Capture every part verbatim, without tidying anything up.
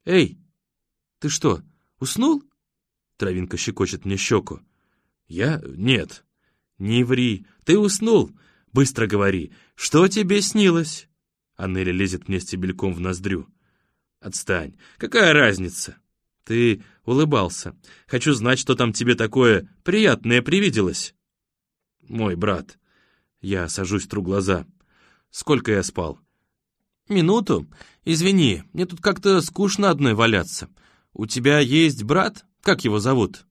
«Эй, ты что, уснул?» Травинка щекочет мне щеку. «Я? Нет». «Не ври, ты уснул. Быстро говори, что тебе снилось?» Аннели лезет мне стебельком в ноздрю. «Отстань, какая разница?» «Ты улыбался. Хочу знать, что там тебе такое приятное привиделось». «Мой брат». Я сажусь, тру глаза. «Сколько я спал?» «Минуту. Извини, мне тут как-то скучно одной валяться. У тебя есть брат? Как его зовут?»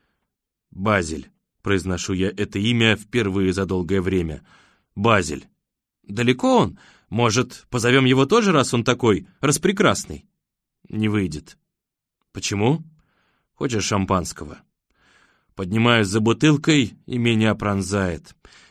«Базель», — произношу я это имя впервые за долгое время. «Базель». «Далеко он? Может, позовем его тоже, раз он такой распрекрасный?» «Не выйдет». «Почему?» «Хочешь шампанского?» Поднимаюсь за бутылкой, и меня пронзает.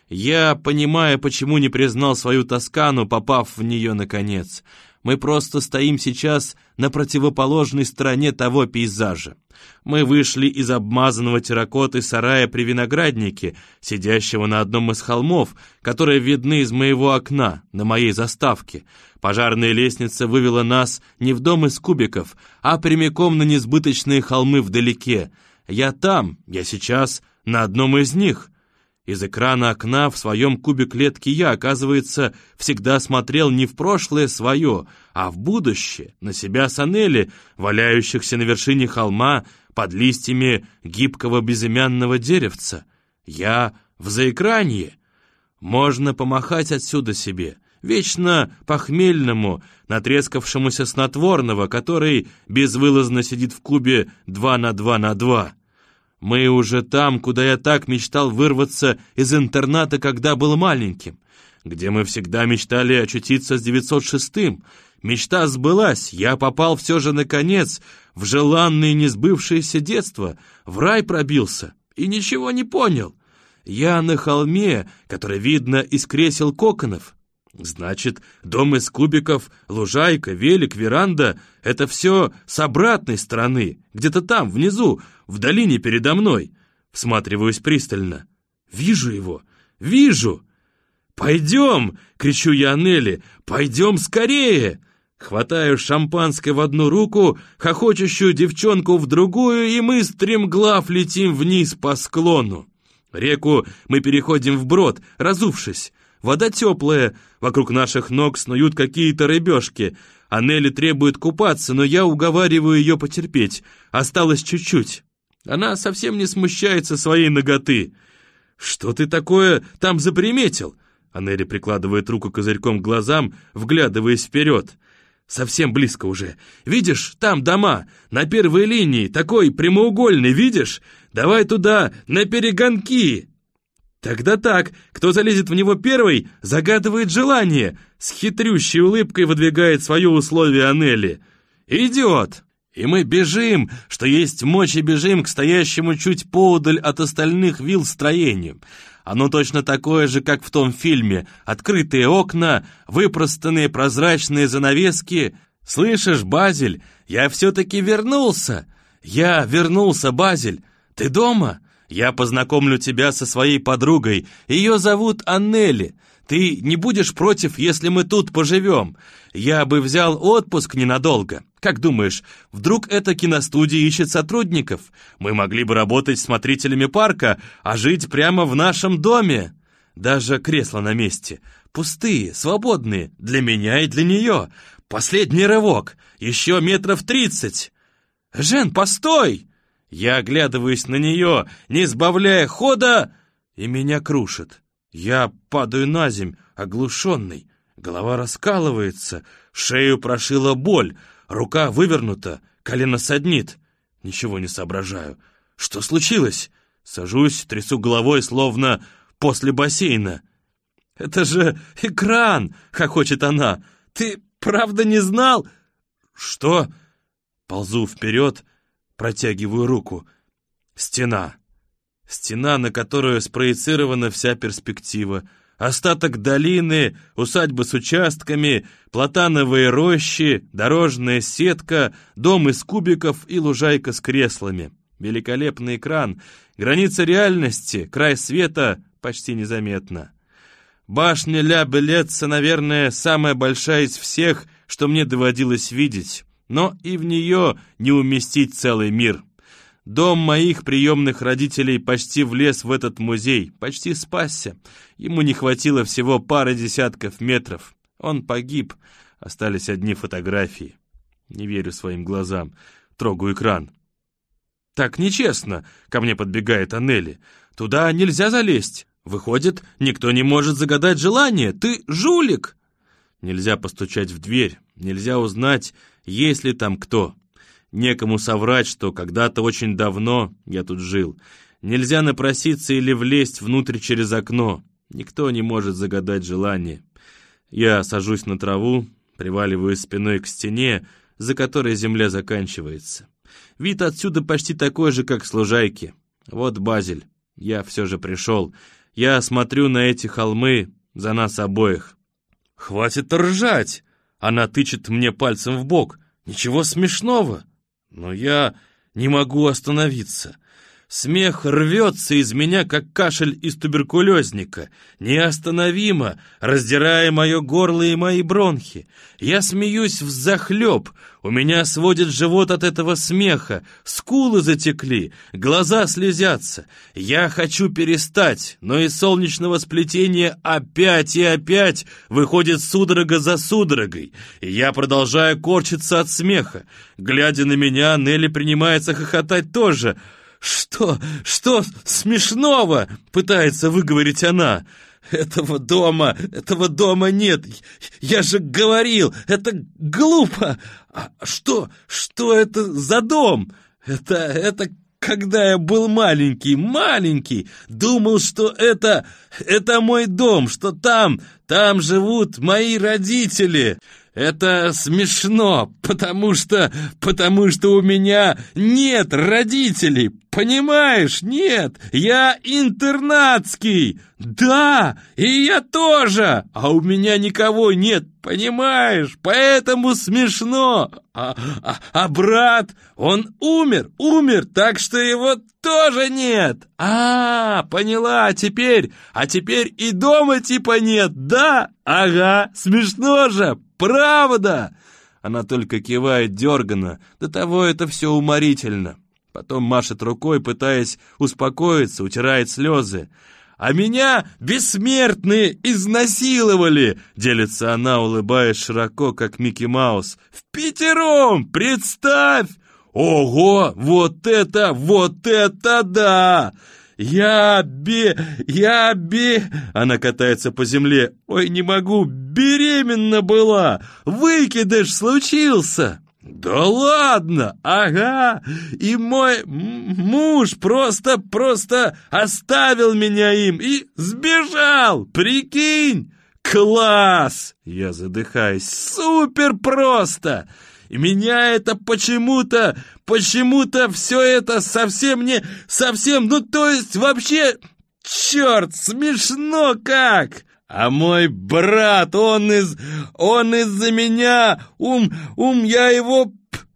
Я понимаю, почему не признал свою Тоскану, попав в нее наконец. Мы просто стоим сейчас на противоположной стороне того пейзажа. Мы вышли из обмазанного терракотой сарая при винограднике, сидящего на одном из холмов, которые видны из моего окна, на моей заставке. Пожарная лестница вывела нас не в дом из кубиков, а прямиком на несбыточные холмы вдалеке. Я там, я сейчас на одном из них. Из экрана окна в своем кубе клетки я, оказывается, всегда смотрел не в прошлое свое, а в будущее, на себя с Аннели, валяющихся на вершине холма под листьями гибкого безымянного деревца. Я в заэкранье. Можно помахать отсюда себе, вечно похмельному, натрескавшемуся снотворного, который безвылазно сидит в кубе два на два на два. Мы уже там, куда я так мечтал вырваться из интерната, когда был маленьким, где мы всегда мечтали очутиться с девятьсот шестым. Мечта сбылась, я попал все же наконец в желанное несбывшееся детство, в рай пробился и ничего не понял. Я на холме, который видно из кресел коконов. Значит, дом из кубиков, лужайка, велик, веранда — это все с обратной стороны, где-то там, внизу, в долине передо мной. Всматриваюсь пристально. Вижу его, вижу! «Пойдем!» — кричу я Аннели. «Пойдем скорее!» Хватаю шампанское в одну руку, хохочущую девчонку в другую, и мы стремглав летим вниз по склону. Реку мы переходим вброд, разувшись. Вода теплая, вокруг наших ног снуют какие-то рыбешки. Аннели требует купаться, но я уговариваю ее потерпеть. Осталось чуть-чуть. Она совсем не смущается своей наготы. «Что ты такое там заприметил?» Аннели прикладывает руку козырьком к глазам, вглядываясь вперед. «Совсем близко уже. Видишь, там дома, на первой линии, такой прямоугольный, видишь? Давай туда, на перегонки!» «Тогда так, кто залезет в него первый, загадывает желание», с хитрющей улыбкой выдвигает свое условие Аннели. «Идет!» И мы бежим, что есть мочи, бежим к стоящему чуть поодаль от остальных вилл строению. Оно точно такое же, как в том фильме. Открытые окна, выпростанные прозрачные занавески. «Слышишь, Базель, я все-таки вернулся! Я вернулся, Базель! Ты дома? Я познакомлю тебя со своей подругой. Ее зовут Аннели. Ты не будешь против, если мы тут поживем? Я бы взял отпуск ненадолго. Как думаешь, вдруг эта киностудия ищет сотрудников? Мы могли бы работать смотрителями парка, а жить прямо в нашем доме. Даже кресла на месте. Пустые, свободные, для меня и для нее. Последний рывок. Еще метров тридцать. Жен, постой!» Я оглядываюсь на нее, не сбавляя хода, и меня крушит. Я падаю на земь, оглушенный. Голова раскалывается, шею прошила боль, рука вывернута, колено саднит. Ничего не соображаю. Что случилось? Сажусь, трясу головой, словно после бассейна. «Это же экран!» — хохочет она. «Ты правда не знал?» «Что?» Ползу вперед, протягиваю руку. Стена. Стена, на которую спроецирована вся перспектива. Остаток долины, усадьбы с участками, платановые рощи, дорожная сетка, дом из кубиков и лужайка с креслами. Великолепный экран. Граница реальности, край света почти незаметно. Башня Ля Белеца, наверное, самая большая из всех, что мне доводилось видеть. но и в нее не уместить целый мир. Дом моих приемных родителей почти влез в этот музей, почти спасся. Ему не хватило всего пары десятков метров. Он погиб, остались одни фотографии. Не верю своим глазам, трогаю экран. «Так нечестно!» — ко мне подбегает Аннели. «Туда нельзя залезть. Выходит, никто не может загадать желание. Ты жулик!» Нельзя постучать в дверь, нельзя узнать, есть ли там кто. Некому соврать, что когда-то очень давно я тут жил. Нельзя напроситься или влезть внутрь через окно. Никто не может загадать желание. Я сажусь на траву, приваливаюсь спиной к стене, за которой земля заканчивается. Вид отсюда почти такой же, как с лужайки. Вот Базель. Я все же пришел. Я смотрю на эти холмы за нас обоих. «Хватит ржать!» Она тычет мне пальцем в бок. «Ничего смешного!» Но я не могу остановиться. Смех рвется из меня, как кашель из туберкулезника, неостановимо, раздирая мое горло и мои бронхи. Я смеюсь взахлеб, у меня сводит живот от этого смеха, скулы затекли, глаза слезятся. Я хочу перестать, но из солнечного сплетения опять и опять выходит судорога за судорогой, и я продолжаю корчиться от смеха. Глядя на меня, Нелли принимается хохотать тоже. «Что? Что смешного?» — пытается выговорить она. «Этого дома, этого дома нет. Я же говорил, это глупо. А что, что это за дом? Это, это когда я был маленький, маленький, думал, что это, это мой дом, что там, там живут мои родители». Это смешно, потому что, потому что у меня нет родителей, понимаешь? Нет, я интернатский, да, и я тоже, а у меня никого нет, понимаешь? Поэтому смешно. А, а, а брат, он умер, умер, так что его тоже нет. А, поняла, теперь, а теперь и дома типа нет, да? Ага, смешно же. «Правда!» Она только кивает дерганно, до того это все уморительно. Потом машет рукой, пытаясь успокоиться, утирает слезы. «А меня бессмертные изнасиловали!» Делится она, улыбаясь широко, как Микки Маус. «В пятером! Представь! Ого! Вот это, вот это да!» «Я бе... я бе...» Она катается по земле. «Ой, не могу, беременна была! Выкидыш случился!» «Да ладно! Ага! И мой муж просто, просто оставил меня им и сбежал! Прикинь! Класс!» Я задыхаюсь. «Супер просто!» И меня это почему-то, почему-то все это совсем не, совсем, ну то есть вообще, черт, смешно как! А мой брат, он из, он из-за меня, ум, ум, я его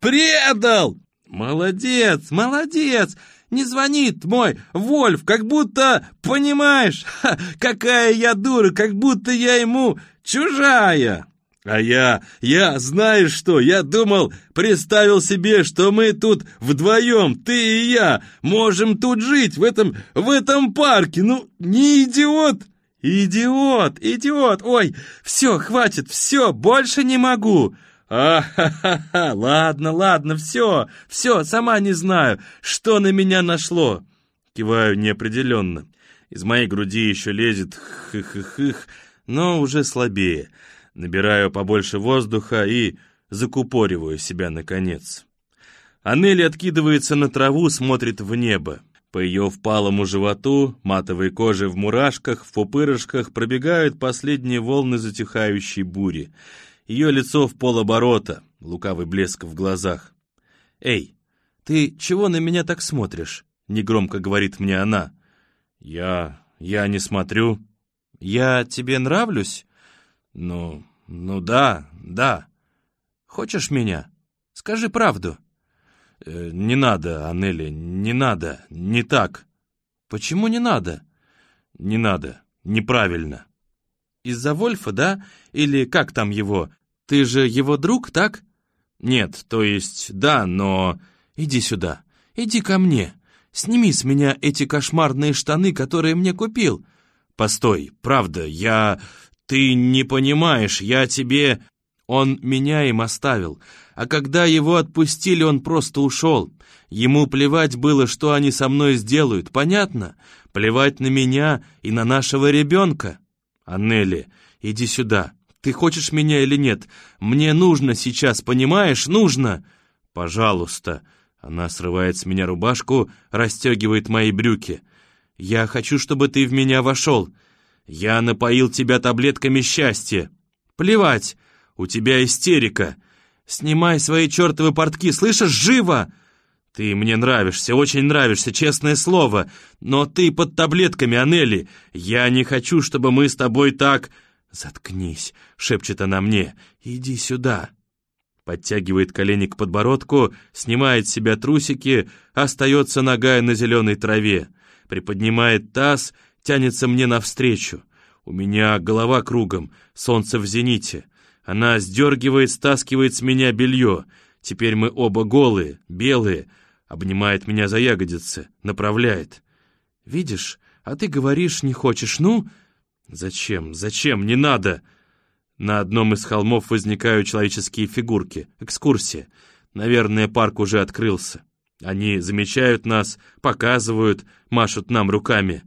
предал! Молодец, молодец! Не звонит мой Вольф, как будто, понимаешь, ха, какая я дура, как будто я ему чужая! А я, я, знаешь что, я думал, представил себе, что мы тут вдвоем, ты и я, можем тут жить, в этом, в этом парке, ну, не идиот? Идиот, идиот, ой, все, хватит, все, больше не могу. А-ха-ха-ха, ладно, ладно, все, все, сама не знаю, что на меня нашло. Киваю неопределенно. Из моей груди еще лезет хых-хых-хых, но уже слабее. Набираю побольше воздуха и закупориваю себя наконец. Аннели откидывается на траву, смотрит в небо. По ее впалому животу, матовой коже в мурашках, в пупырышках пробегают последние волны затихающей бури. Ее лицо в полоборота, лукавый блеск в глазах. «Эй, ты чего на меня так смотришь?» — негромко говорит мне она. «Я... я не смотрю». «Я тебе нравлюсь?» «Ну, ну да, да. Хочешь меня? Скажи правду». Э, «Не надо, Аннели, не надо, не так». «Почему не надо?» «Не надо, неправильно». «Из-за Вольфа, да? Или как там его? Ты же его друг, так?» Нет, то есть, да, но... Иди сюда, иди ко мне. Сними с меня эти кошмарные штаны, которые мне купил. Постой, правда, я... Ты не понимаешь, я тебе... Он меня им оставил, а когда его отпустили, он просто ушел. Ему плевать было, что они со мной сделают, понятно? Плевать на меня и на нашего ребенка. Аннели, иди сюда. Ты хочешь меня или нет? Мне нужно сейчас, понимаешь? Нужно. Пожалуйста. Она срывает с меня рубашку, расстегивает мои брюки. Я хочу, чтобы ты в меня вошел. Я напоил тебя таблетками счастья. Плевать. У тебя истерика. Снимай свои чертовы портки, слышишь? Живо! Ты мне нравишься, очень нравишься, честное слово. Но ты под таблетками, Аннели. Я не хочу, чтобы мы с тобой так... Заткнись, шепчет она мне. Иди сюда. Подтягивает колени к подбородку, снимает с себя трусики, остается нагая на зеленой траве. Приподнимает таз, тянется мне навстречу. У меня голова кругом, солнце в зените. Она сдергивает, стаскивает с меня белье. Теперь мы оба голые, белые. Обнимает меня за ягодицы, направляет. Видишь, а ты говоришь, не хочешь, ну? Зачем, зачем, не надо. На одном из холмов возникают человеческие фигурки. Экскурсия. Наверное, парк уже открылся. Они замечают нас, показывают, машут нам руками.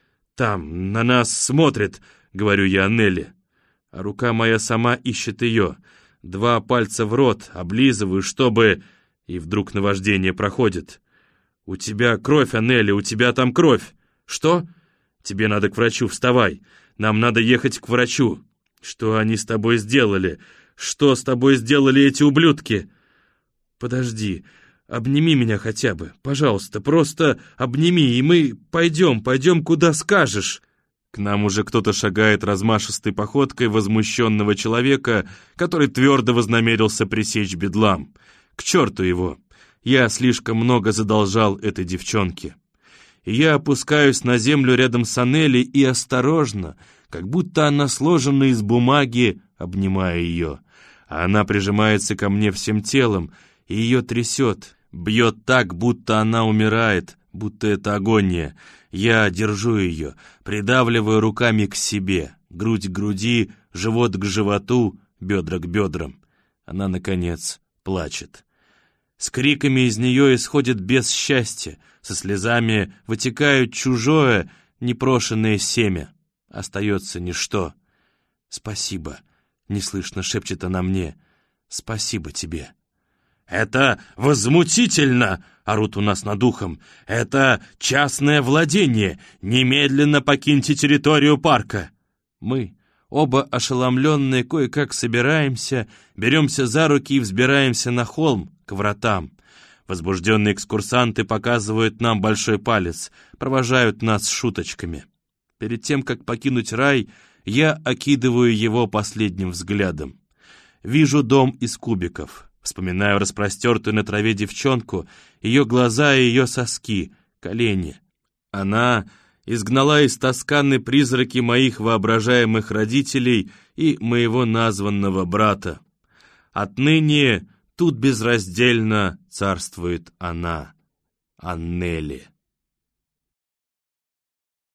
Там, на нас смотрит, говорю я Аннели. А рука моя сама ищет ее. Два пальца в рот, облизываю, чтобы... И вдруг наваждение проходит. «У тебя кровь, Аннели, у тебя там кровь!» «Что?» «Тебе надо к врачу, вставай! Нам надо ехать к врачу!» «Что они с тобой сделали? Что с тобой сделали эти ублюдки?» «Подожди, обними меня хотя бы, пожалуйста, просто обними, и мы пойдем, пойдем, куда скажешь!» К нам уже кто-то шагает размашистой походкой возмущенного человека, который твердо вознамерился пресечь бедлам. К черту его! Я слишком много задолжал этой девчонке. И я опускаюсь на землю рядом с Аннели и осторожно, как будто она сложена из бумаги, обнимаю ее. А она прижимается ко мне всем телом, и ее трясет, бьет так, будто она умирает, будто это агония. Я держу ее, придавливаю руками к себе, грудь к груди, живот к животу, бедра к бедрам. Она, наконец, плачет. С криками из нее исходит бес счастья, со слезами вытекают чужое, непрошенное семя. Остается ничто. «Спасибо», — неслышно шепчет она мне, — «спасибо тебе». «Это возмутительно!» — орут у нас над ухом. «Это частное владение! Немедленно покиньте территорию парка!» Мы, оба ошеломленные, кое-как собираемся, беремся за руки и взбираемся на холм, к вратам. Возбужденные экскурсанты показывают нам большой палец, провожают нас шуточками. Перед тем, как покинуть рай, я окидываю его последним взглядом. Вижу дом из кубиков. Вспоминаю распростертую на траве девчонку, ее глаза и ее соски, колени. Она изгнала из Тосканы призраки моих воображаемых родителей и моего названного брата. Отныне тут безраздельно царствует она, Аннели.